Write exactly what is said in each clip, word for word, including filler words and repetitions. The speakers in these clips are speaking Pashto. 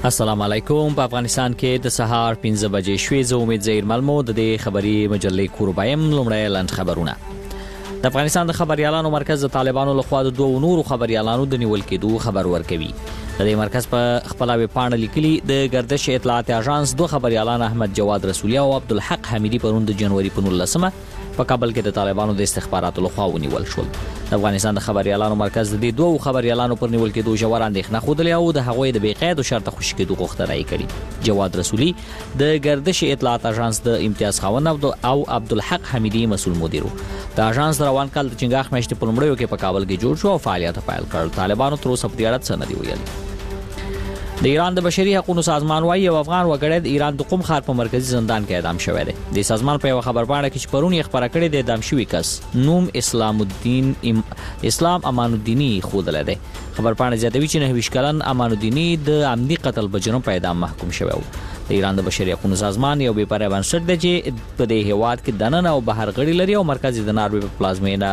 السلام علیکم. په افغانستان کې د سهار پنځه بجې شوې. زه امید زهیر ملمو د دې خبري مجلې کوربایم. لومړی لنډ خبرونه. د افغانستان د خبريالانو مرکز د طالبانو لخوا د دوه نورو خبريالانو د نیول کېدو خبر ورکوي. د دې مرکز په خپل ویبپاڼه لیکلي د گردش اطلاعات اژانس دوه خبريالان احمد جواد رسولي او عبدالحق حمیدي پرون د جنوري په نولسمه په کابل کې د طالبانو د استخباراتو لخوا ونیول شول. د افغانستان د خبريالانو مرکز د دې دوه خبريالانو پر نیول کېدو ژور اندېښنه خوده او د هغوی د بېقید او شرط خوشي کېدو غوښتنه یې کړې. جواد رسولي د گردش اطلاعات اژانس د امتیاز خاوند او عبدالحق حمیدي مسؤل مدیر و. د اژانس روان کال د چنګاښ میاشتې په لومړیو کې په کابل کې جوړ شو او فعالیت پیل کړ. طالبانو تر اوسه په دې اړه څه نه دي ویلي. د ایران د بشري حقوقو سازمان وايي یو افغان وګړی د ایران د قم ښار په مرکزی زندان کې اعدام شوی دی. د سازمان په یو خبرپاڼه کې چې پرون یې خبره کړې ده اعدام شوی کس نوم اسلام الدین ام... اسلام امان الدینی خوده دی. خبرپاڼه زیاتوي چې نه ویش کلن امان الدینی د عمدي قتل په جرم په اعدام محکوم شوی و. د ایران د بشري حقوقو سازمان یو بې پرې بنسټ دی چې په دې هیواد کې دننه او بهر غړي لري او مرکز د ناروې په پلازمینا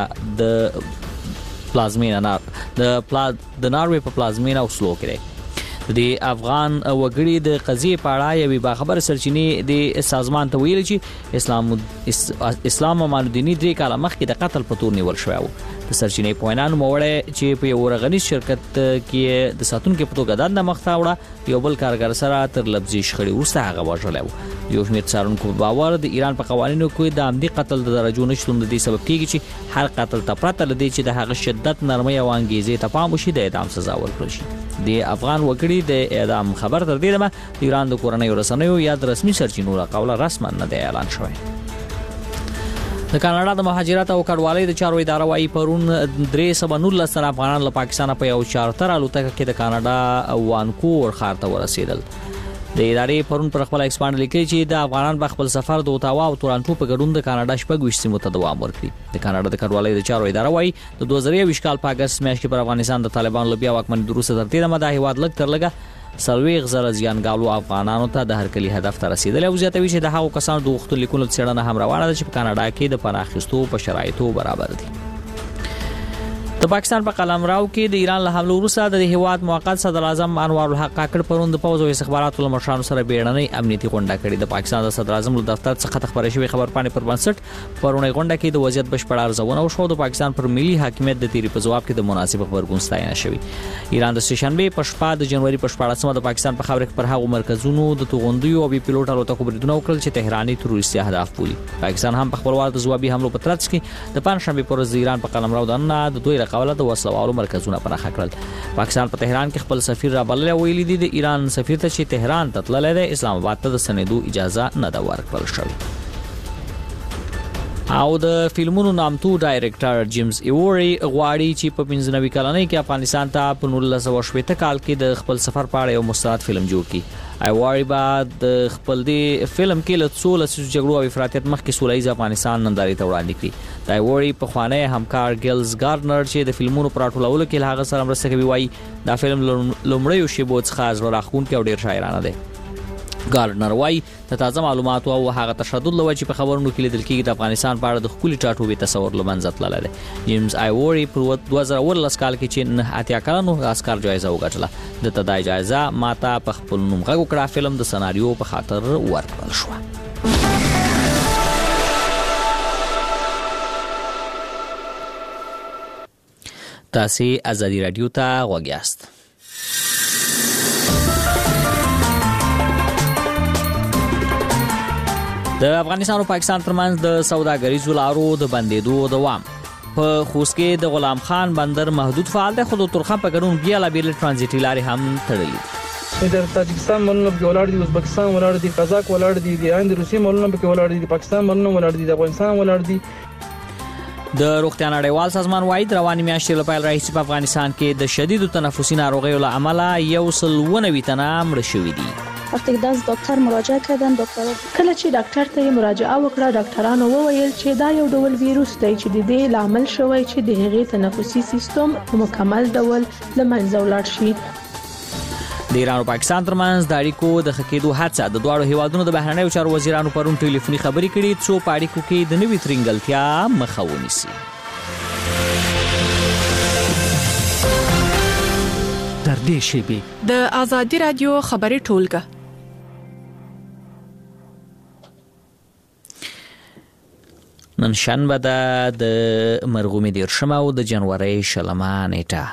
د پلازمینا د پلا د ناروې په پلازمینا اوسلو کې د افغان وګړي د قضیې په اړه یوې باخبر سرچینې د سازمان ته ویل چې اسلام اسلام امان الدینی درې کاله مخکې د قتل په تور نیول شوی و. د سرچینې په وینا نوموړی چې په یو ورغنیز شرکت کې د ساتونکو په توګه دنده مخته وړه یو بل کارګر سره تر لفظي شخړې وروسته هغه وژلی و. یو شمېر څارونکو په باور د ایران په قوانینو کې د عمدي قتل د درجو نشتون د دې سبب کېږي چې هر قتل ته پرته له دې چې د هغه شدت نرمۍ او انګیزې ته پام وشي د اعدام سزا ورکړل شي. د افغان وګړي د اعدام خبر تر دې دمه د ایران د کورنۍ رسنیو یا د رسمي سرچینو له قوله رسما نه دی اعلان شوی. د کاناډا د مهاجرت او کډوالۍ د چارو اداره وايي پرون درې سوه نولس تنه افغانان له پاکستان په یو چارتر الوتکه کې د کاناډا وانکوور ښار ته ورسېدل. د ادارې پرون پر خپل ایکسپانډ لیکلي چې د افغانان په خپل سفر د اوتاوا او تورانټو په ګډون د کاناډا شپږ ویشت سیمو ته دوام ورکړي. د کاناډا د کډوالۍ د چارو اداره وايي د دوه زره یوویشت کال په اګست میاشت کې پر افغانستان د طالبانو له بیا واکمنۍ وروسته تر دې دمه د هیواد لږ تر لږه څلوېښت زره زیانګالو افغانانو ته د هرکلي هدف ته رسیدل او زیاتوي چې د هغو کسانو د غوښتنلیکونو څېړنه هم روانه ده چې په کاناډا کې د پناه اخیستو په شرایطو برابر دي. د پاکستان په قلمرو کې د ایران له حملو وروسته د هیواد موقت صدر اعظم انوار الحق کاکړ پرون د پوځ او استخباراتو له مشرانو سره بیړنۍ امنیتي غونډه کړې. د پاکستان د صدر اعظم له دفتر څخه خبرې شوې خبرپاڼې پر بنسټ پرونی غونډه کې د وضعیت بشپړ ارزونه وشو. د پاکستان پر ملي حاکمیت د تیری په جواب کې د مناسب خبرګون ستاینه شوې. ایران د سهشنبه په شپه د جنوري په شپاړسمه د پاکستان په خاور کې پر هغو مرکزونو د توغندیو او بي پیلوټ الوتکو بریدونه وکړل چې تهراني تروریستي اهداف بولي. پاکستان هم په خپل وار د ځوابي حملو په ترڅ کې د پنځشنبه پر ورځ ایران په قلمرو دننه د دوی رقابت د وسلوالو مرکزونه پراخ کړل. پاکستان په تهران کې خپل سفیر را بللی ویلي دي د ایران سفیر ته چې تهران ته تللی دی اسلام آباد ته د سنېدو اجازه نه ده ورکړل شوې. او د فلمونو نامتو ډایرکټر جیمز ایوري غواړي چې په پنځه نوي کلنۍ کې افغانستان ته په نولس سوه شپېته کال کې د خپل سفر په اړه یو مستند فلم جوړ کړي. ایوري به د خپل دې فلم کې له څو لسیزو جګړو او افراطیت مخکې سوله ییز افغانستان نندارې ته وړاندې کړي. د ایوري پخوانی همکار ګیلز ګارنر چې د فلمونو پر راټولولو کې له هغه سره مرسته کوي وایي دا فلم لومړیو شیبو څخه زړه راښکونکی او ډېر شاعرانه دی. ګارنر وايي د تازه معلوماتو او هغه تشدد له وجې په خبرونو کې لیدل کېږي د افغانستان په اړه د ښکلي ټاټوبي تصور له منځه تللی دی. جیمز ایوري په دوه زره اوولس کال کې چې نه اتیا کلنو اسکار جایزه وګټله. د تدای جایزه ماته په خپل نوم غږ وکړه فلم د سناریو په خاطر ورکړل شوه. تاسو ازادي رادیو ته غوږ یاست. د افغانستان او پاکستان ترمنځ د سوداګریزو لارو د بندېدو دوام. په خوست کې د غلام خان بندر محدود فعال دی خو د تورخم په ګډون بیلابېلې ټرانزیټي لارې هم تړلي دي. د تاجکستان مالونه پکې ولاړ دي، ازبکستان ولاړ دي، قزاق ولاړ دي، د هند روسي مالونه پکې ولاړ دي، د پاکستان مالونه ولاړ دي، د افغانستان ولاړ دي. د روغتیا نړیوال سازمان وايي د رواني میاشتې له پیل راهیسې په افغانستان کې د شدیدو تنفسي ناروغیو له امله یو سل اووه نوي تنه مړه شوي دي. وقتی که داز دکتر مراجعه کردن دکتر کله چې ډاکټر ته مراجعه وکړه ډاکټرانو وویل چې دا یو ډول ویروس دی چې د دې لامل شوی چې د هغې تنفسي سیستم په مکمل ډول له منځه ولاړ شي. د ایران او پاکستان ترمنځ د اړیکو د ښه کېدو هڅه د دواړو هیوادونو د بهرنیو چارو وزیرانو پرون ټلیفوني خبرې کړې څو په اړیکو کې د نوي ترنګلتیا مخه ونیسي. در نږدې شي. د آزادي رادیو خبري ټولګه نن شنبه ده د مرغومي دیرشمه او د جنوري شلمه نیټه.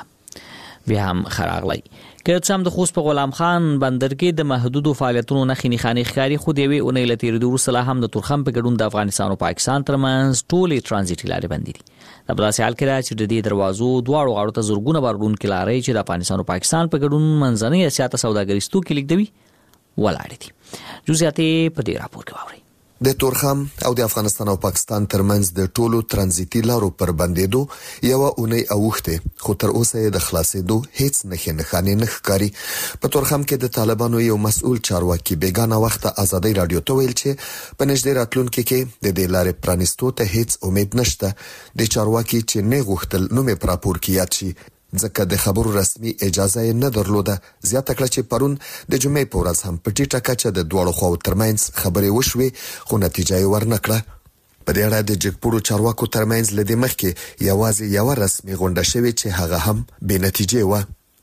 بیا هم خراغلی که څم د خوست په غلام خان بندر کې د محدودو فعالیتونو نښې نښانې ښکاري، خو د یوې اونۍ له تېرېدو وروسته لا هم د تورخم په ګډون د افغانستان او پاکستان ترمنځ ټولې ترانزیټي لارې بندې دي. دا په داسې حال کې ده چې د دې دروازو دواړو غاړو ته زرګونه بارونکې لارې چې د افغانستان او پاکستان په ګډون منځنۍ اسیا ته سوداګریز توکي لیږدوي ولاړې دي. جزئیات په دې راپور کې واورئ. د تورخم او د افغانستان او پاکستان ترمنځ د ټولو ترانزیتي لارو پر بندېدو یو اونۍ اوخته، خو تر اوسه د خلاصېدو هیڅ نښې نښانې نه ښکاري. په تورخم کې د طالبانو یو مسؤل چارواکي بیگانه وخت آزادۍ رادیو ته ویل چې په نږدې راتلونکي کې د دې لارې پرانیستو ته هیڅ امید نشته. د چارواکي چې نه غوښتل نوم یې پر راپور کې یاد شي ځکه د خبرو رسمي اجازه یې نه درلوده. زیاته کړه چې پرون د جمعې په ورځ هم په ټیټه کچه د دواړو خواو ترمنځ خبرې وشوې، خو نتیجه یې ورنکړه. په دې اړه د جګپوړو چارواکو ترمنځ لدې مخکې یوازې یو رسمي غونډه شوې چې هغه هم بې نتیجې و.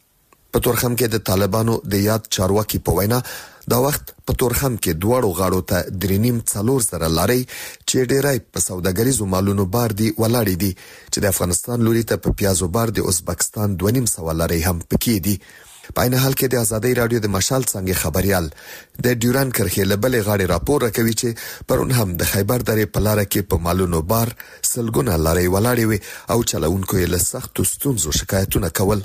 په تورخم کې د طالبانو د یاد چارواکي په وینا دا وخت په تورخم کې دواړو غاړو ته درې نیم څلور زره لارې چې ډېرای په سوداګریزو مالونو بار دي ولاړې دي، چې د افغانستان لوري ته په پیازو بار د ازبکستان دوه نیم سوه لارې هم پکې دي. په عین حال کې د آزادۍ رادیو د مشال څنګه خبريال د ډیوران کرښې له بلې غاړې راپور راکوي چې پرون هم د خیبر درې په لار کې په مالونو بار سلګونه لارې ولاړې وي او چلوونکو یې له سختو ستونزو شکایتونه کول.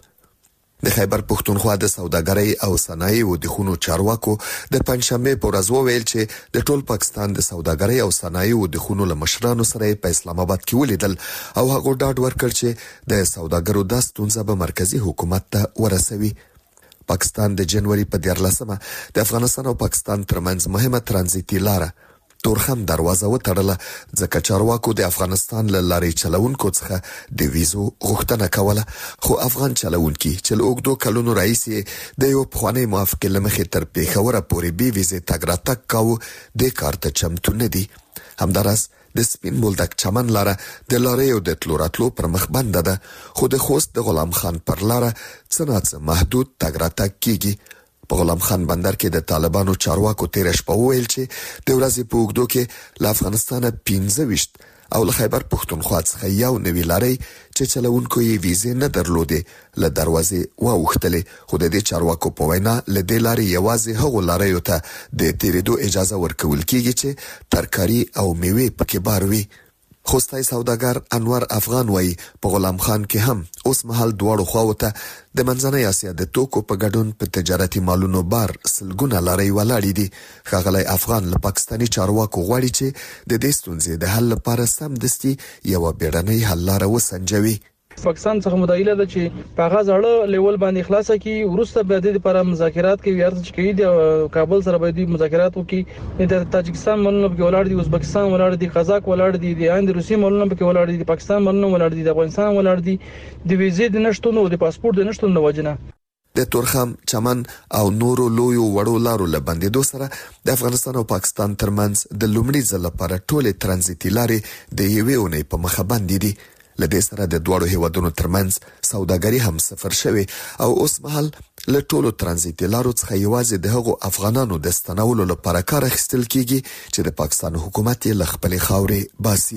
د خیبر پښتونخوا د سوداګرۍ او صنایعو د خونو چارواکو د پنځشنبه په ورځ وویل چې د ټول پاکستان د سوداګرۍ او صنایعو د خونو له مشرانو سره په اسلام آباد کې ولیدل او هغه ډاډ ورکړ چې د سوداګرو د ستونزې به مرکزی حکومت ته ورسوي. پاکستان د جنوري په دیارلسمه د افغانستان او پاکستان ترمنځ مهمه ترانزیتي لاره تورخم دروازه وتړله ځکه چارواکو د افغانستان له لارې چلوونکو څخه د ویزو غوښتنه کوله، خو افغان چلوونکي چې له اوږدو کلونو راهیسې د یو پخواني موافقې له مخې تر پېښوره پورې بې ویزې تګ راتګ کاوه دې کار ته چمتو نه دي. همداراز د سپین بولدک چمن لاره د لاریو د تلو راتلو پر مخ بنده ده، خو د خوست د غلام خان پر لاره څه ناڅه محدود تګ راتګ کیږي. په غلام خان بندر کې د طالبانو چارواکو تیر شپه وویل چې د ورځې په اوږدو کې له افغانستانه پنځه ویشت او له خیبر پښتونخوا څخه یو نوی لارۍ چې چلوونکو یې ویزې نه درلودې له دروازې واوښتلې، خو د دې چارواکو په وینا له دې لارې یوازې هغو لاریو ته د تیرېدو اجازه ورکول کیږي چې ترکاري او میوې پکې بار وي. خوستای سوداګر انور افغان وای په غلام خان کې هم اوس مهال دواړو خواو ته د منځنۍ اسیا د توکو په ګډون په تجارتي مالونو بار سلګونه لارې ولاړې دي. ښاغلی افغان له پاکستاني چارواکو غواړي چې د دې ستونزې د حل لپاره سمدستي یوه بیړنۍ حل لاره وسنجوي. پاکستان څخه مدعیله ده چې په هغه ځړه لیول باندې خلاصه کی ورسته به د لپاره مذاکرات کوي، ارته چې کوي د کابل سره به د مذاکرات وکړي. د تاجکستان ملونه په ولاړ دي، ازبکستان ولاړ دي، قزاق ولاړ دي، د هند روسي ملونه په ولاړ دي، د پاکستان ملونه ولاړ دي، د افغانستان ولاړ دي، د ویزې د نشټون او د پاسپورت د نشټون د وجنه د تورخم چمن او نورو لویو وړو لارو له بندېدو سره د افغانستان او پاکستان ترمنځ د لومړي ځل لپاره ټولې ترانزیتي لارې د یوې اونۍ په مخه بندې دي. لدې سره د دواړو هیوادونو ترمنځ سوداګري هم صفر شوه او اوس مهال له ټولو ترانزیتي لارو څخه یوازې د هغو افغانانو د ستنولو لپاره کار اخیستل کیږي چې د پاکستان حکومت یې له خپلې خاورې باسي.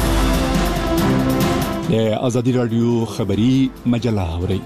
د آزادي رادیو خبري مجله اوري.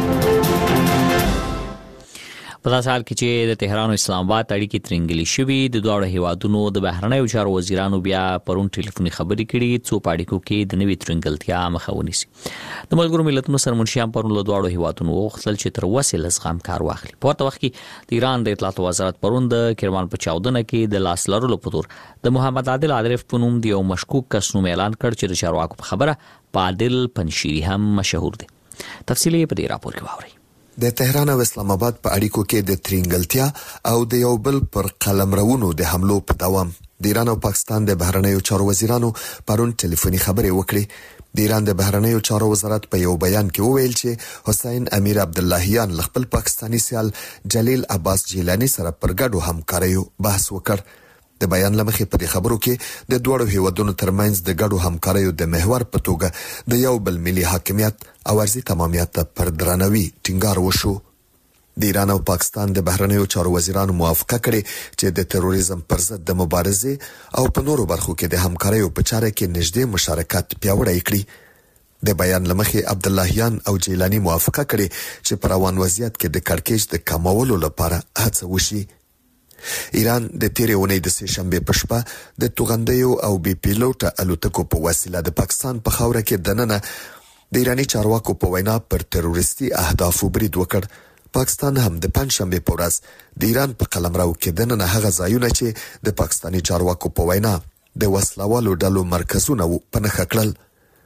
په داسې حال کې چې د تهران او اسلام آباد اړیکې ترنګلې شوي، د دواړو هیوادونو د بهرنیو چارو وزیرانو بیا پرون ټلیفوني خبرې کړي څو په اړیکو کې د نوې ترنګلتیا مخه ونیسي. د ملګرو ملتونو سرمنشیان پرون له دواړو هیوادونو وغوښتل چې تر وسې له زغم کار واخلي. په ورته وخت کې د ایران د اطلاعاتو وزارت پرون د کرمان په چاودنه کې د لاس لرلو په تور د محمد عادل عارف په نوم د یو مشکوک کس نوم اعلان کړ چې د چارواکو په خبره په عادل پنشيري هم مشهور دی. تفصیلي په دې راپور کې واورئ. د تهران او اسلام آباد په اړیکو کې د ترنګلتیا او د یو بل پر قلمرونو د حملو په دوام د ایران او پاکستان د بهرنیو چارو وزیرانو پرون ټلیفوني خبرې وکړې. د ایران د بهرنیو چارو وزارت په یو بیان کې وویل چې حسین امیر عبداللهیان له خپل پاکستانی سیال جلیل عباس جیلانی سره پر ګډو همکاریو بحث وکړ. د بیان لمخې په دې خبرو کې د دوړو هیوادونو ترمنځ د ګډو همکاریو د محور په توګه د یو بل ملي حاکمیت او ارضي تمامیت پر درناوي ټینګار وشو. د ایران او پاکستان د بهرنیو چارو وزیرانو موافقه کړې چې د تروریزم پر ضد د مبارزې او په نورو برخو کې د همکارۍ په چاره کې نږدې مشارکت پیاوړی کړي. د بیان لمخې عبداللهیان او جیلانی موافقه کړې چې په روان وضعیت کې د کړکېچ د کمولو لپاره هڅه وشي. ایران د تیرې اونۍ د سه شنبې په شپه د توغندیو او بي پیلوټه الوتکو په وسیله د پاکستان په خاوره کې دننه د ایرانی چارواکو په وینا پر تروریستي اهدافو برید وکړ. پاکستان هم د پنځشنبې په ورځ د ایران په قلمرو کې دننه هغه ځایونه چې د پاکستاني چارواکو په وینا د وسلوالو ډلو مرکزونه و په نښه کړل.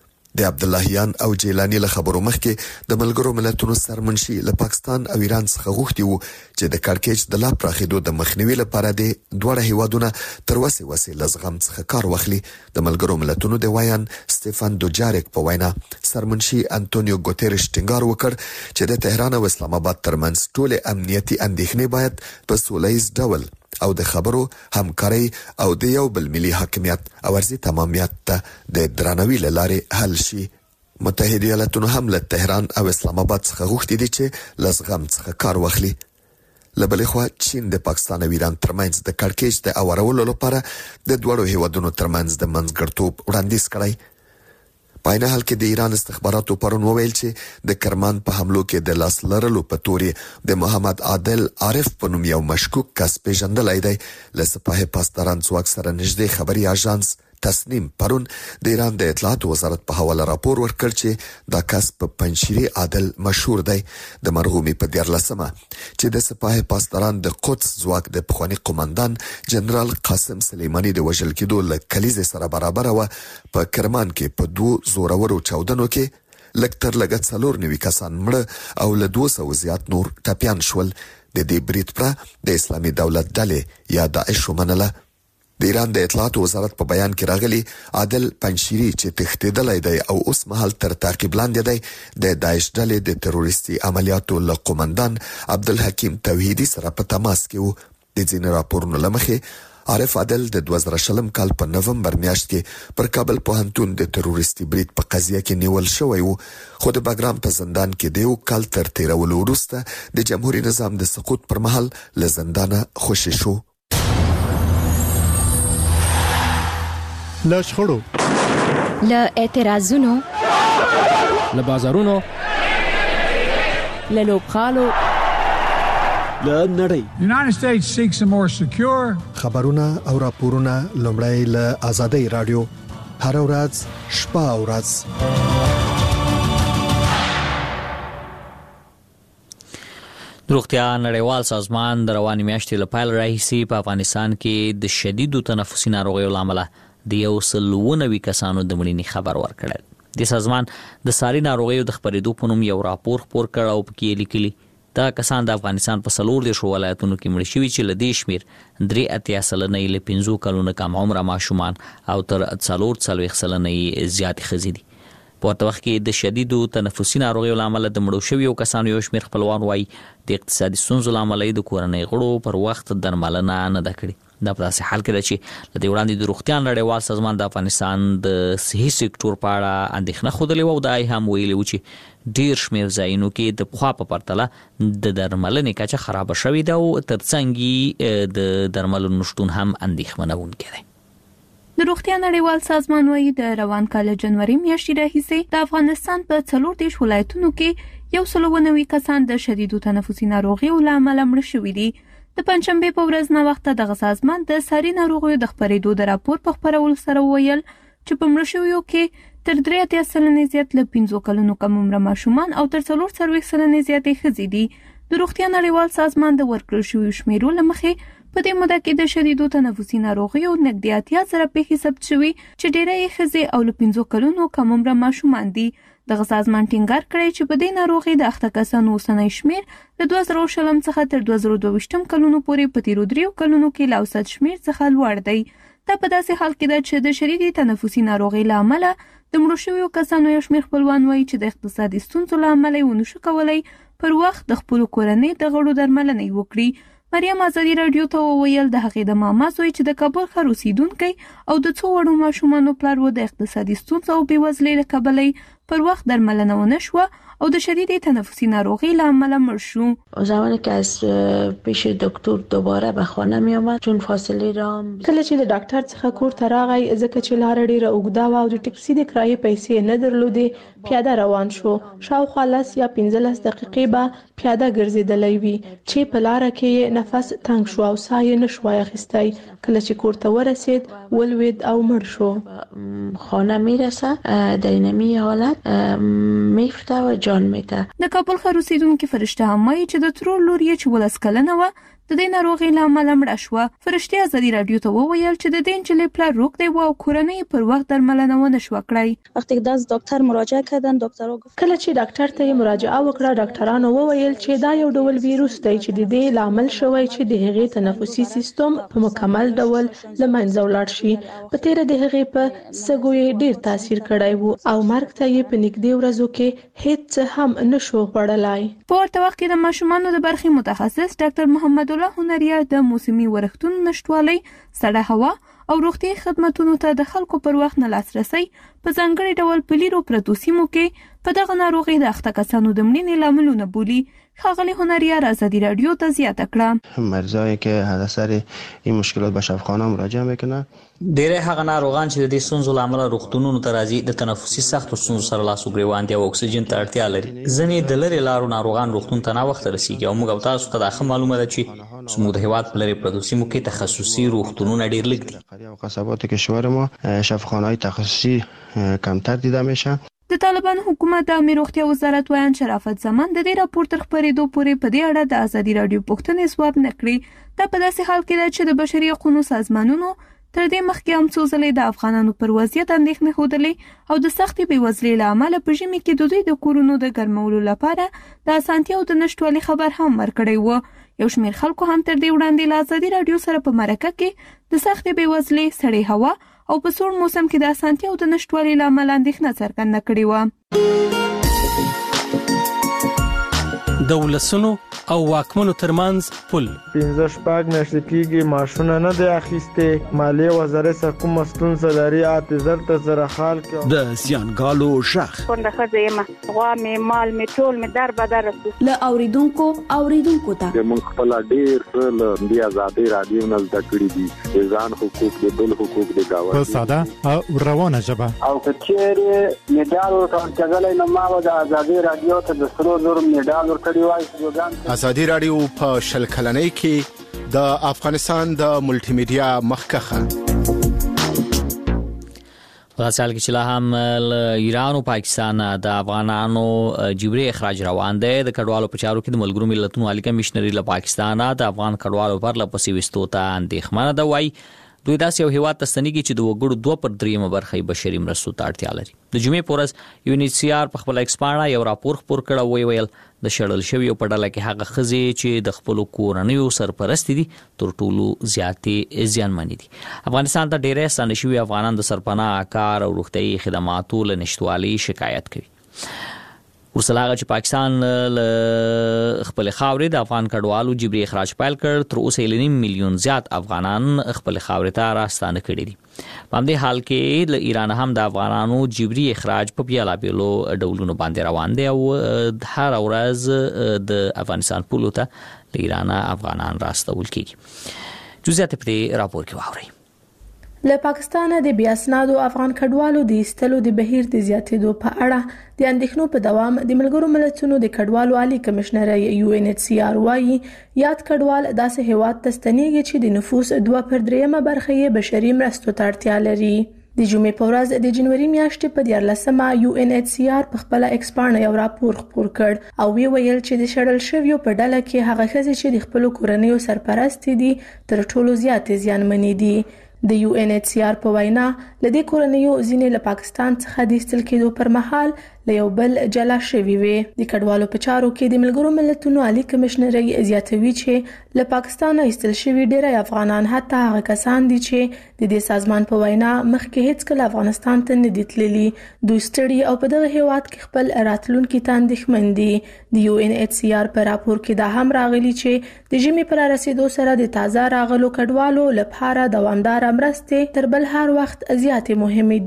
د عبداللهیان او جیلانی له خبرو مخکې د ملګرو ملتونو سرمنشي له پاکستان او ایران څخه غوښتي وو چې د کړکېچ د لا پراخېدو د مخنیوي لپاره د دواړه هیوادونه تر وسې وسې له زغم څخه کار واخلي. د ملګرو ملتونو د وایان سټيفان دوجاریک په وینا سرمنشي انټونیو ګوتيريش ټینګار وکړ چې د تهران او اسلام آباد ترمنځ ټولې امنیتي اندېښنې باید په سولهییز ډول او د خبرو همکاري او د یو بل ملي حاکمیت او ارزي تمامیت ته د درناوي لارې حل شي. متحده ایالاتونو هم له تهران او اسلام آباد څخه غوښتي دي چې له زغم څخه کار واخلي. له بلې خوا چین د پاکستان او ایران ترمنځ د کړکېچ د اورولو لپاره د دوړو هیوادونو ترمنځ د منځګړتوب وړاندیز کړی. په عین حال کې د ایران استخباراتو پرون وویل چې د کرمان په حملو کې د لاس لرلو په تورې د محمد عادل عارف په نوم یو مشکوک کس پیژندلی دی. له سپاه پاسداران ځواک سره نږدې خبري اژانس تسنیم پرون د ایران د اطلاعاتو وزارت په حواله راپور ورکړ چې دا کس په پنځشيري عادل مشهور دی. د مرغومي په دیارلسمه چې د سپاه پاسداران د قدس ځواک د پخوانی قومندان جنرال قاسم سلیمانی د وژل کېدو له کلیزې سره برابر و. په کرمان کې په دوه زورورو چاودنو کې لکتر لګت څلور نوي کسان مړه او له دوه سوه زیات نور ټپيان شول. د دې برید پر د اسلامي دولت ډلې یا داعش ومنله. د ایران د اطلاعاتو وزارت په بیان کې راغلي عادل پنځشيري چې تښتېدلی دی او اوس مهال تر تعقیب لاندې دی د داعش ډلې د تروریستي عملیاتو له قومندان عبدالحکیم توحیدي سره په تماس کې وو. د ځینې راپورونو له مخې عارف عادل د دوه زره شلم کال په نومبر میاشت کې پر کابل پوهنتون د تروریستي برید په قضیه کې نیول شوی وو، خو د باګرام په زندان کې د یو کال تر تیرولو وروسته د جمهوریت نظام د سقوط پر مهال له زندانه خوشی شو. له شخړو، له اعتراضونو، له بازارونو، له لوبغالو، له نړۍ. United States seeks a more secure. خبرونه او راپورونه لومړی له آزادۍ رادیو هر ورځ شپه او ورځ. د روغتیا نړیوال سازمان د رواني میاشتې له پیل راهیسې په افغانستان کې د شدیدو تنفسي ناروغیو له امله د یو سل اوه نوي کسانو د مړینې خبر ورکړل. د سازمان د ساري ناروغیو د خپرېدو په نوم یو راپور خپور کړ او پکې یې لیکلي دا کسان د افغانستان په څلور دېرشو ولایتونو کې مړه شوي چې له دې شمېر درې اتیا سلنه یې له پنځو کلونو کم عمره ماشومان او تر څلور څلوېښت سلنه یې زیاتې ښځې دي. په ورته وخت کې د شدیدو تنفسي ناروغیو له امله د مړو شویو کسانو یو شمېر خپلوان وایي د اقتصادي ستونزو له امله یې د کورنۍ غړو پر وخت درملنه نه ده کړې. دا په داسې حال کې ده چې له دې وړاندې د روغتیا نړیوال سازمان د افغانستان د صحي سکتور په اړه اندېښنه ښودلې وه او دا یې هم ویلي و چې ډېر شمېر ځایونو کې د پخوا په پرتله د درملنې کچه خرابه شوې ده او ترڅنګ یې د درملو نشتون هم اندېښمنونکی دی. د روغتیا نړیوال سازمان وايي د روان کال جنوري میاشتې راهیسې د افغانستان په څلور دېرش ولایتونو کې یو سل اوه نوي کسان د شدیدو تنفسي ناروغیو له امله مړه شوي دي. د پنځشنبې په ورځ ناوخته دغه سازمان د ساري ناروغیو د خپرېدو د راپور په خپرولو سره وویل چې په مړه شویو کې تر درې اتیا سلنې زیات له پنځو کلونو کم عمره ماشومان او تر څلور څلوېښت سلنې زیاتې ښځې دي. د روغتیا نړیوال سازمان د ورکړل شویو شمیرو له مخې په دې موده کې د شدیدو تنفسي ناروغیو نږدې اتیا زره پیښې ثبت شوي چې ډېری یې ښځې او له پنځو کلونو کم عمره ماشومان دي. دغه سازمان ټینګار کړی چې په دې ناروغي د اخته کسانو اوسنی شمېر له دوه زره شلم څخه تر دوه زره دوه ویشتم کلونو پورې په تیرو دریو کلونو کې له اوسط شمېر څخه لوړ دی. دا په داسې حال کې ده چې د شدیدې تنفسي ناروغۍ له امله د مړو شویو کسانو یو شمېر خپلوان وایي چې د اقتصادي ستونزو له امله یې ونه شو کولی پر وخت د خپلو کورنۍ د غړو درملنه یې وکړي. مریم ازادي راډیو ته وویل د هغې د ماما زوی چې د کابل ښار اوسیدونکی او د څو وړو ماشومانو پلار و د اقتصادي ستونزو او بېوزلۍ له کبله پر وخت درملنه ونه شوه او د شدید تنفسي ناروغي له امله مړ شو. زمانی که از پیش دکتر دوباره به خانه می آمد چون فاصله را کله چې د ډاکټر څخه کور ته راغی ځکه چې لار ډیره اوږده و او د ټکسي د کرایې پیسې نه درلودې پیاده روان شو. شاوخوا لس یا پنځلس دقیقې به پیاده ګرځېدلی وي چې په لار کې نفس تنګ شو او ساه یې نشوای اخیستی. کله چې کور ته ورسید ولوید او مړ شو. خانه میرسه در اینمی حالت میفته و جان میده. د کابل ښار اوسیدونکي فرشته هم وایي چې د ترور لور یې چې ولس کلنه وه د دې ناروغۍ له امله مړه شوه. فرشته ازادي راډیو ته وویل چې د دې نجلۍ پلار روغ دی او کورنۍ پر وخت درملنه ونه شوه کړی. وقتی که داز دکتر مراجعه کردن دکتر گفت کله چې ډاکټر ته مراجعه وکړه ډاکټرانو وویل چې دا یو ډول ویروس دی چې د دې لامل شوی چې د هغې تنفسي سیستم په مکمل ډول له منځه ولاړ شي. په تیر د هغې په سږو یې ډیر تاثیر کړی وو او مرګ ته یې په نږدې ورځو کې هیڅ هم نشو خوړلای. په ورته وخت کې د ماشومانو د برخې متخصص ډاکټر محمد الله هنریا د موسمي ورښتونو نشټوالۍ، سړه هوا او روغتي خدماتو ته د خلکو پر وخت نه لاسرسي په ځانګړي ډول په لیرو پرتو سیمو کې په دغه ناروغي د اخته کسانو د مړینې لاملونه بولي. ښاغلی هنریا را ازادي راډیو ته زیاته کړه. مریضایی که حداثر این مشکلات به شفاخانه مراجعه میکنه ډېری هغه ناروغان چې د دې ستونزو له امله روغتونونو ته راځي د تنفسي سختو ستونزو سره لاس و ګرېوان دي او اکسیجن ته اړتیا لري. ځینې د لرې لارو ناروغان روغتون ته ناوخته رسیږي او موږ او تاسو ته دا ښه معلومه ده چې زموږ د هېواد په لرې پرتو سیمو کې تخصصي روغتونونه ډېر لږ دي. او قصبات کشور ما شفاخانه‌های تخصصي کمتر دیده میشه. د طالبان حکومت د امیر روغتیا وزارت وایي شرافت زمان د دې راپور تر خبرېدو پورې په دې اړه د ازادي راډیو پوښتنې ځواب نه کړي. دا په داسې حال کې ده چې د بشري حقوقو سازمانونو تر دې مخکې هم څو ځلې د افغانانو پر وضعیت اندېښنې ښودلې او د سختې بېوزلۍ له امله په ژمي کې د دوی د کورونو د ګرمولو لپاره د اسانتیاوو د نشتوالي خبر هم ورکړی و. یو شمېر خلکو هم تر دې وړاندې له ازادي راډیو سره په مرکه کې د سختې بېوزلۍ، سړې هوا او په سوړ موسم کې د اسانتیاوو د نشتوالي له امله اندېښنه څرګنده کړې وه. د ولسونو او واکمنو ترمنځ پل پنځه شپږ میاشتې کېږي معاشونه نه دی اخیستې. مالیې وزارت څخه کومه ستونزه لري اته زر ته زره خال کې د زیانګالو ژغ کونډه ښځه یم، غوا مې مال مې ټول مې در بدر رسو له اوریدونکو اوریدونکو ته موږ خپل ډېر څه له دې ازادي راډیو نه زده کړي دي. د ځان حقوق د بل حقوق د گاونډي په ساده او روانه ژبه او کچېره میډال ورکړل کېدل نو ما د ازادي راډیو ته د سرو زر میډال ورکړی وای. ازادي راډیو په شل کلنۍ کې د افغانستان د ملټي میډیا مخکخه په سال کې چې لا هم ایران او پاکستان د افغانانو جبري اخراج روان دی. د کډوالو په چارو کې د ملګرو ملتونو عالی کمشنري له پاکستان د افغان کډوالو پر لپسې وستو ته اندېښمنه ده. وایي دوی داسې یو هیواد ته ستنېږي چې د وګړو دوه پر دریمه برخه بشري مرستو ته اړتیا لري. د جمعې په ورځ یو ان ایچ سی آر په خپل ایکس پاڼه یو راپور خپور کړ او ویل د شړل شویو په ډله کې هغه ښځې چې د خپلو کورنیو سرپرستې دي تر ټولو زیاتې زیانمنې دي. افغانستان ته ډېری ستانه شوي افغانان د سرپناه کار او روغتیايي خدماتو له نشتوالي شکایت کوي. ورسره هغه چې پاکستان له خپل خاورې د افغان کډوالو جبري اخراج پیل کړ، تر اوسه یې نیم میلیون زیات افغانان خپل خاورې ته راستانه کړي دي. په همدې حال کې له ایران هم د افغانانو جبري اخراج په بیلابیلو ډولونو باندې روان دی او هر ورځ د افغانستان پولو ته له ایران افغانان راستول کیږي. جزئیات په راپور کې واورئ. له پاکستان د بیا اسنادو افغان کډوالو د ایستلو د بهیر د زیاتېدو په اړه د اندېښنو په دوام د ملګرو ملتونو د کډوالو عالی کمشنري یو ان ایچ سی آر وايي یاد کډوال داسې هیواد ته ستنېږي چې د نفوس دوه پر دریمه برخه یې بشري مرستو ته اړتیا لري. د جمعې په ورځ د جنوري میاشتې په دیارلسمه یو ان ایچ سی آر په خپل ایکس پاڼه یو راپور خپور کړ او وی ویل چې د شړل شویو په ډله کې هغه ښځې چې د خپلو کورنیو سرپرستې دي تر ټولو زیاتې زیانمنې دي. د یو ان ایچ سی آر په وینا لدې کورنیو ځینې له پاکستان څخه د ایستل کېدو پر مهال له یو بل جلا شوي وي. د کډوالو په چارو کې د ملګرو ملتونو عالی کمشنري زیاتوي چې له پاکستان ایستل شوي ډېری افغانان حتی هغه کسان دي چې د دې سازمان په وینا مخکې هیڅ کله افغانستان ته نه دي تللي. دوی ستړي او په دغه هیواد کې خپل راتلونکي ته اندېښمن دي. د یو ان ایچ سی آر په راپور کې دا هم راغلي چې د ژمي پر رسیدو سره د تازه راغلو کډوالو لپاره دوامدار مرستې تر بل هر وخت زیاتې مهمې دي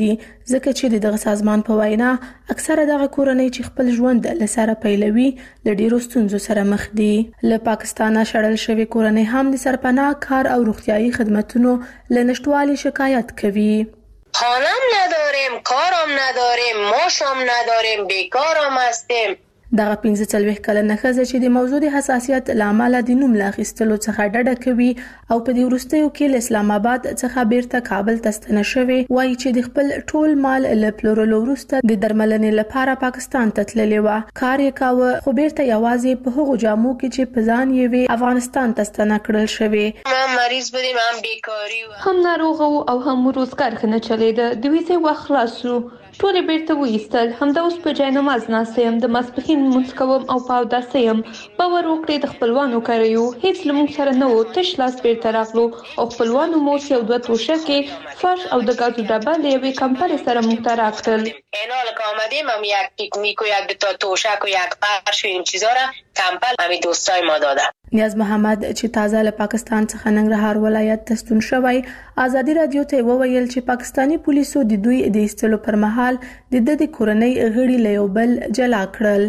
ځکه چې دغه سازمان په وینا اکثره دغه کورنۍ چې خپل ژوند له سره پیلوي له ډیرو ستونزو سره مخ دي. له پاکستانه شړل شوی کورنۍ هم د سرپناه کار او روغتیايي خدماتونو له نشټوالي شکایت کوي. خانم نداریم، کارم نداریم، ماشم نداریم، بیکارم هستیم. دغه پنځه څلوېښت کلنه ښځه چې د موضوع د حساسیت له امله د نوم له اخیستلو څخه ډډه کوي او په دې وروستیو کې له اسلام آباد څخه بیرته کابل ته ستنه شوې، وایي چې د خپل ټول مال له پلورلو وروسته د درملنې لپاره پاکستان ته تللې وه. کار یې کاوه خو بیرته یوازې په هغو جامو کې چې په ځان یې وې افغانستان ته ستنه کړل شوې. هم مریض بودیم، هم بیکاري و، هم ناروغ او هم روزګار ښه نه چلېده. د ویزې وخت خلاص شو، ټول بیرته وایستل. همدا اوس په جای نماز ناسته یم، د ماسپښین لمونځ کوم او په اوداسه یم. باور وکړئ د خپلوانو کره یو، هیڅ له موږ سره نه و، تش لاس بیرته راغلو او خپلوانو مو یو دوه توشکې فرش او د ګازو ډبه له یوې کمپنۍ سره موږ ته راکړل. اینا که آمدیم هم یک پیکنیک و یک دوتا توشک و یک فرش و این چیزا را کمپل همین دوستای ما دادن. نیاز محمد چې تازه له پاکستان څخه ننګرهار ولایت ته ستون شوی ازادي رادیو ته وویل چې پاکستانی پولیسو د دوی د ایستلو پر مهال د د کورنۍ غړي له یو بل جلا کړل.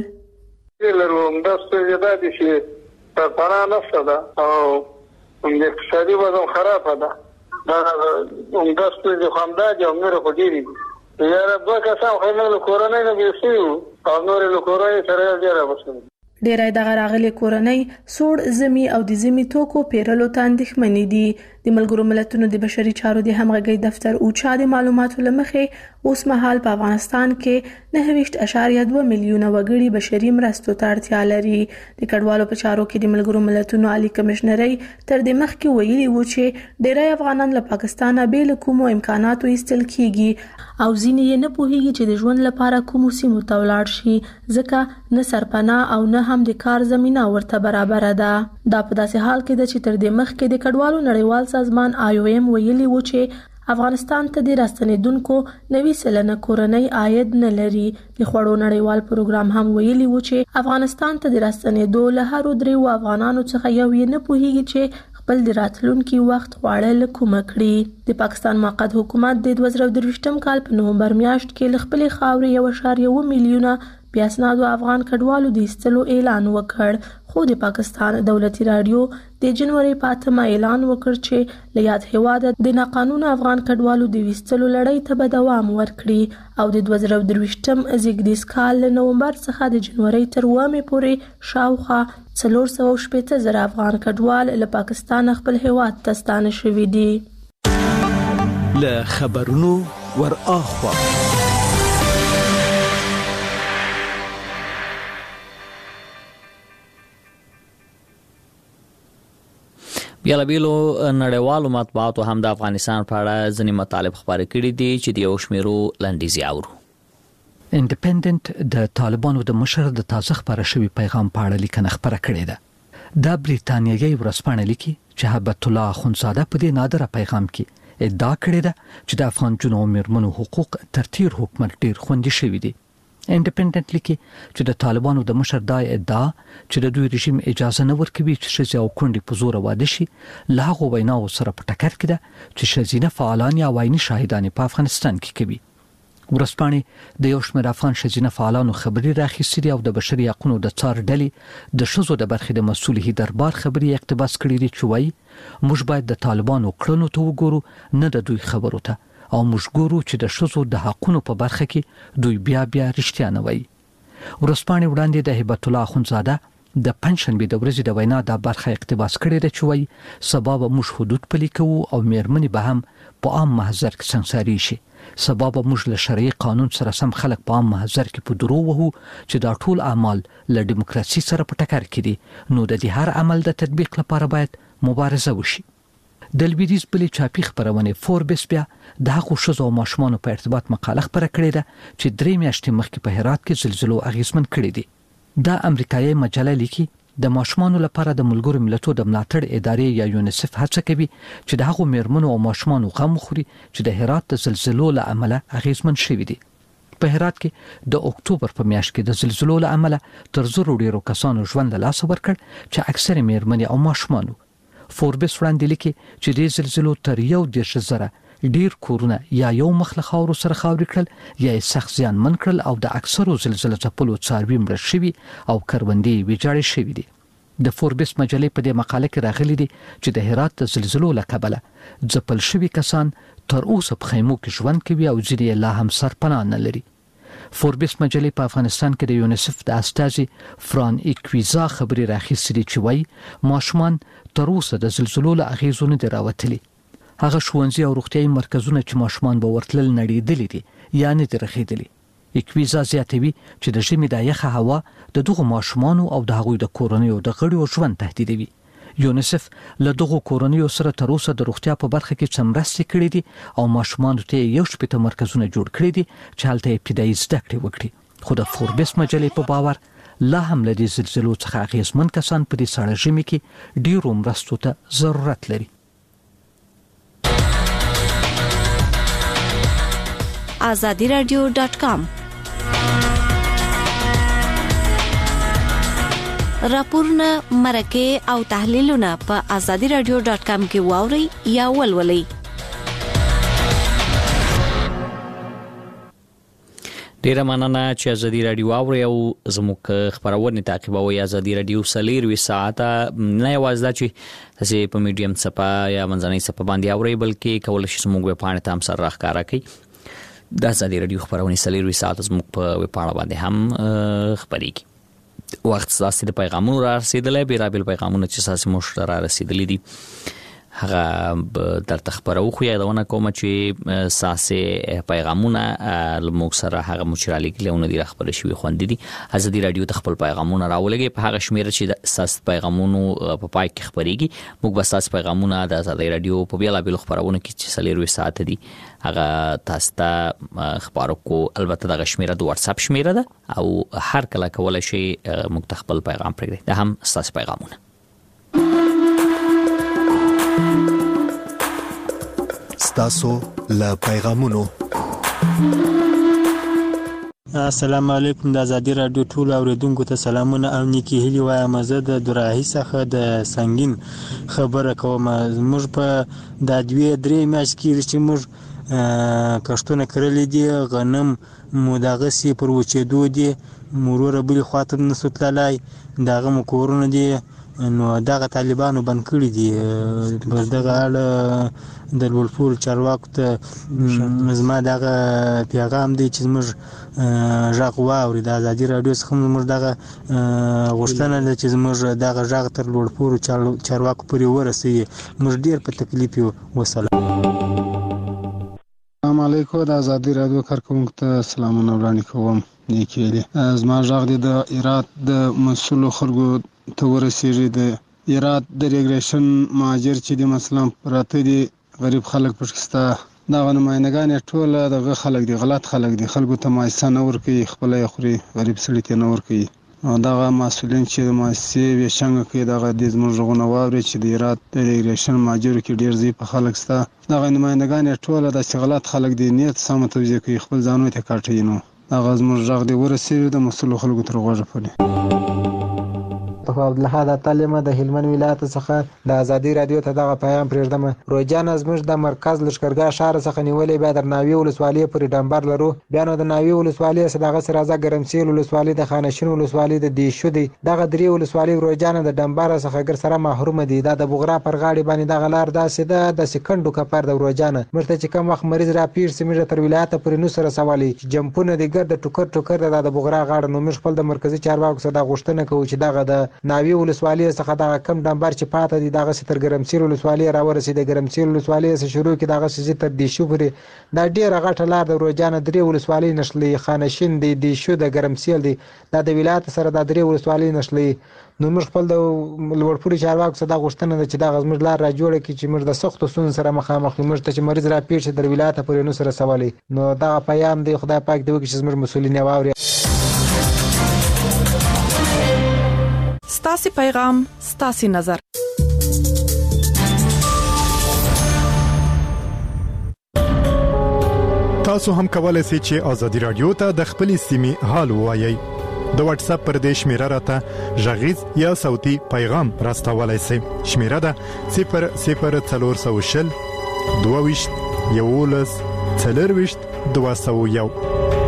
لروم د ستړیا د شي په پانا نفسه ده او د اقتصادي وضع خرابه ده. دا هم د ستړیا خامداد او نور په ډیری یا رب کسان خو نه کورنۍ نه بیسیو او نور له کورنۍ سره ډیره وسو. ډیری دغه راغلي کورنۍ سوړ زمي او د زمي توکو پیرلو ته اندېښمنې دي. د ملګرو ملتونو د بشري چارو د همغږۍ دفتر اوچا د معلوماتو له مخې اوس مهال په افغانستان کې نهه ویشت اعشاریه دوه میلیونه وګړي بشري مرستو ته اړتیا لري. د کډوالو په چارو کې د ملګرو ملتونو عالی کمشنري تر دې مخکې ویلي و چې ډیری افغانان له پاکستانه بې له کومو امکاناتو ایستل کیږي او ځینې یې نه پوهیږي چې د ژوند لپاره کومو سیمو ته ولاړ شي، ځکه نه سرپناه او نه هم د کار زمينه ورته برابر ده. دا په داسې حال کې ده چې تر دې مخکې د کډوالو نړیوال سازمان آی او ایم ویلي و چې افغانستان ته د راستنیدونکو نوي سلنه کورنۍ عاید نه لري. د خوړو نړیوال پروګرام هم ویلي و چې افغانستان ته د راستنیدو له هرو دریو افغانانو څخه یو یې نه پوهیږي چې خپل د راتلونکي وخت خواړه له کومه کړي. د پاکستان موقت حکومت د دوه زره درویشتم کال په نومبر میاشت کې له خپلې خاورې یو اعشاریه اوه میلیونه بیا اسنادو افغان کډوالو د ایستلو اعلان وکړ. خو د پاکستان دولتي رادیو د جنوري په اتمه اعلان وکړ چې له یاد هیواده د ناقانونه افغان کډوالو د ایستلو لړۍ ته به دوام ورکړي او د دوه زره درویشتم زیږدیز کال له نومبر څخه د جنوري تر اوومې پورې شاوخوا څلور سوه شپېته زره افغان کډوال له پاکستان خپل هیواد ته ستانه شوي دي. له خبرونو ور اخوا بیا له بیلو نړیوالو مطبوعاتو هم د افغانستان په اړه ځینې مطالب خپاره کړي دي چې د یو شمیرو لنډیزې اورو. انډیپندنت د طالبانو د مشر د تازه خبره شوی پیغام په اړه لیکنه خپاره کړې ده. د بریتانیایي ورځپاڼې لیکي چې هبت الله اخونزاده په دې نادره پیغام کې ادعا کړې ده چې د افغان جنو میرمنو حقوق تر تیر حکومت ډیر خوندي شوي دي. انډیپندنت لیکي چې د طالبانو د مشر دای ادعا چې د دوی رژیم اجازه نه ورکوي چې ښځې او کونډې په زور واده شي له هغو ویناو سره په ټکر کې ده چې ښځینه فعالان یا وایني شاهدانې په افغانستان کې کوي. ورځپاڼې د یو شمېر افغان ښځینه فعالانو خبري راخیستې دي او د بشري حقوقو د څار ډلې د ښځو د برخې د مسؤل هیدربار خبري اقتباس کړي دي چې وایي موږ باید د طالبانو کړنو ته وګورو نه د دوی خبرو ته او موږ ګورو چې د ښځو د حقوقو په برخه کې دوی بیا بیا رښتیا نه وایي. ورځپاڼې وړاندې د هبت الله اخونزاده د پنځشنبې د ورځې د وینا د برخه اقتباس کړي ده چې وایي سبا به موږ حدود پلي کوو او میرمنې به هم په عام محضر کې سنګساري شي. سبا به موږ له شرعي قانون سره سم خلک په عام محضر کې په درو وهو چې دا ټول اعمال له دیموکراسي سره په ټکر کې دي نو د دې هر عمل د تطبیق لپاره باید مبارزه وشي. د لویدیځ بلې چاپي خپرونې فوربس بیا د هغو ښځو او ماشومانو په ارتباط مقاله خپره کړې ده چې درې میاشتې مخکې په هرات کې زلزلو اغیزمن کړي دي. دا امریکایي مجله لیکي د ماشومانو لپاره د ملګرو ملتونو د ملاتړ ادارې یا یونیسف هڅه کوي چې د هغو میرمنو او ماشومانو غم وخوري چې د هرات د زلزلو له امله اغیزمن شوي دي. په هرات کې د اکتوبر په میاشت کې د زلزلو له امله تر زرو ډیرو کسانو ژوند له لاسه ورکړ چې اکثر میرمنې او ماشومانو. فوربس وړاندې لیکي چې د زلزلو تر یو دېرش زره ډیر کورونه یا یو مخ له خاورو سره خاوري کړل یا سخت زیانمن کړل او د اکثرو زلزلې ځپلو څاروي مړه شوي او کروندې ویجاړې شوي دي. د فوربس مجلې په دې مقاله کې راغلي دي چې د هرات د زلزلو له کبله ځپل شوي کسان تر اوسه په خیمو کې ژوند کوي او ځینې لا هم سرپناه نه لري. فوربس مجلې په افغانستان کې د یونیسف د استازي فران ایکویزا خبري راخیستې دي چې وایي ماشومان تر اوسه د زلزلو له اغیزو نه دي راوتلي. هغه ښوونځي او روغتیايي مرکزونه چې ماشومان به ورتلل نړېدلي دي یا نه دي رخیدلي. ایکویزا زیاتوي چې د ژمي د یخه هوا د دغو ماشومانو او د هغوی د کورنیو د غړیو ژوند تهدیدوي. یونیسف له دغو کورنیو سره تر اوسه د روغتیا په برخه کې څه مرستې کړې دي او ماشومانو ته یو شپېته مرکزونه جوړ کړي دي چې هلته ابتدایي زده کړې وکړي. خو د فوربس مجلې په باور لا هم له دې زلزلو څخه اغېزمن کسان په دې سړه ژمي کې ډېرو مرستو ته ضرورت لري. آزادی رادیو ډاټ کام راپورونه مرکه او تحلیلونه په آزادی رادیو ډاټ کام کې واوري یا ولولئ. ډیره مننه چې آزادی رادیو اوري او زموږ خبرونه تعقیبوي. آزادی رادیو سلیر وی ساعته نه یوازې دا چې تاسو په میډیم صفه یا منځنۍ صفه باندې اوري بلکې کولای شئ زموږ په پاڼه تام سره راخاره کړئ. د آزادی رادیو خبرونه سلیر وی ساعته زموږ په ویب پاڼه باندې هم خبريږي. وخت ساسي د پیغامونو را رسیدلې بیرابل پیغامونه چې ساسي مشر را رسیدلې دي هغه در تخبرو خو یادونه کوم چې ساسي پیغامونه لموږ سره هغه مشرالي کلیونه دي خبرې شوی خوندې دي. آزادی رادیو د خپل پیغامونه راولګي په هغه شمیره چې د ساس پیغامونو په پای کې خبريږي. موږ به ساس پیغامونه د آزادی رادیو په بیلابل خبرونه کې چې سلیروي ساعت دي هغه تاسو ته خبرو کو. البته د شمیره د واتس اپ شمیره ده او هر کله کولای شي موږ خپل پیغام پرېږدي. دا هم ساس پیغامونه. ستاسو له پیغامونو. السلام علیکم. د آزادی رادیو ټول اوریدونکو ته سلامونه او نیکی هیلی وایم. زه د دراهي څخه د سنگین خبره کوم. موږ په د دوی درې میاشتې کې چې موږ کښتونه کړلې دي غنم مو دغه سي پر وچېدو دي مرور بل خاطر نسو تلای دغه مکورونه دي نو دغه طالبانو بند کړی دي. پر دغه اړه د ولفول چارواکو ته زما دغه پیغام دی چې موږ ژغ واوري. د آزادی رادیو څخه موږ دغه غوښتنه ده چې موږ دغه ژغ تر ولفول چارواکو پورې ورسوي. موږ ډیر په تکلیف یو. وسلام. السلام علیکم. د آزادی رادیو کارکونکو ته سلامونه وړاندې کوم. نیکیلی زما ژغ دی د هرات د مسؤلو خلکو ته ورسیږي. د هرات د ریګریشن مهاجر چې د مثلا پراته دي غریب خلک پښستا دا نمائندګان ټول دغه خلک دي غلط خلک دي. خلکو ته مایسه نه ورکي خپل یې خوري غریب سړي ته نه ورکي. او دغه مسؤلین چې د مؤسسې وشنګ کوي دغه د زموږ غونه واوري چې د هرات د ریګریشن مهاجر کې ډیر زی په خلک ستا دغه نمائندګان ټول د غلط خلک دي نیت سم توجیه کوي خپل ځانو ته کاټي. نو هغه زموږ ژغ دی ورسېږي د مسؤل خلکو تر غوږه پورې. په عبدالله د تعلیم د هلمند ولایت څخه د آزادی رادیو ته دغه پیغام پرېږدم. روجان زموږ د مرکز لشکرګاه شهر څخه نیولې بیا در ناوی ولسوالۍ پورې ډمبر لرو. بیا نو د ناوی ولسوالۍ صداغه سرازه ګرمسیل ولسوالۍ د خانشین ولسوالۍ د دیشو دی دغه درې ولسوالۍ روجان د ډمبر څخه ګر سره محروم دي. دا د بغرا پر غاړي باندې دغه لار داسې ده د سکندو کپر د روجان مرته چې کوم وخت مریض را پیر سیمه تر ولایت پورې نو سره سوالي جمپونه د ګرد ټوکر ټوکر د بغرا غاړه. نو موږ خپل د مرکزی چارواکو سره غوښتنه کوو چې دغه د ناوی ولسوالۍ څخه دا کم ډمبر چې پاته دي دغه ستر ګرمسیر ولسوالۍ را ورسېد. ګرمسیر ولسوالۍ څخه شروع کی دغه سې تر دیشو پورې دا ډیره غټه لار د روجان درې ولسوالۍ نشلې خانشین دی دیشو د ګرمسیل دی دا د ولایت سره د درې ولسوالۍ نشلې. نو موږ خپل د لوړپوړي چارواکو سره غوښتنه ده چې دغه زموږ لار را جوړه کړي چې موږ د سختو ستونزو سره مخامخ یو. موږ ته چې مریض را پیښ شي در ولایت پورې نو سره سوالي. نو دا پیغام دی خدای پاک دی چې زموږ مسؤلین واوري. ستاسي پیغام ستاسي نظر. تاسو هم کولای شئ چې آزادی رادیو ته د خپل سیمې حال ووایي. د واتس اپ پر دې شمیره راته ژغیز یا صوتي پیغام راستولای شئ. شمیره ده صفر صفر څلور سو شل دوه ویشت یولس څلرويشت دوه سوه یو